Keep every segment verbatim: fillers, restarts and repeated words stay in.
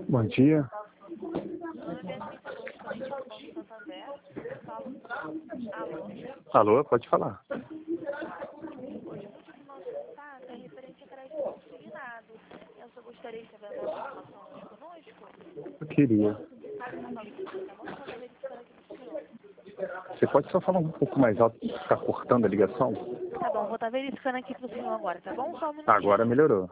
Bom dia. Alô, pode falar. É referente a crédito consignado. Eu só gostaria de saber uma informação hoje conosco. Eu queria. Você pode só falar um pouco mais alto para ficar cortando a ligação? Tá bom, vou estar verificando aqui pro senhor agora, tá bom? Só um minutinho. Agora melhorou.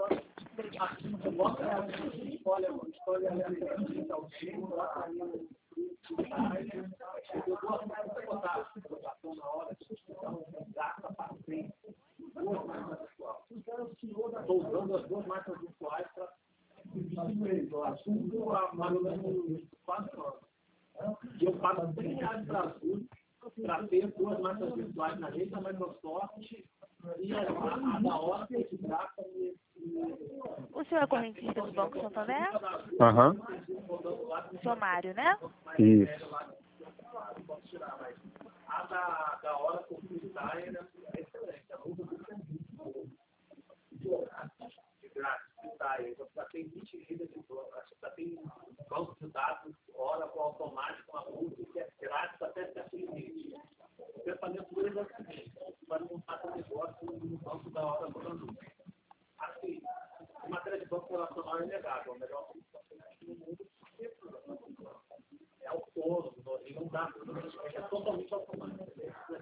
Estou usando as duas marcas virtuais para o assunto há mais ou menos quatro anos. E eu pago cem reais para azul para ter duas marcas virtuais na rede da Microsoft e a, a, a da hora que se trata. O senhor é correntista do Banco Santander? Aham. O senhor Mário, né? Isso. A da, da hora publicitária é excelente. De grátis, já tem vinte gigas de já tem banco de dados, hora com automático, uma música, é grátis até sete limite. Você fazer tudo exatamente. Para montar o negócio no banco da hora do ano. Assim, em matéria de banco relacional é inegável. O melhor no mundo é autônomo, não dá, é totalmente automático.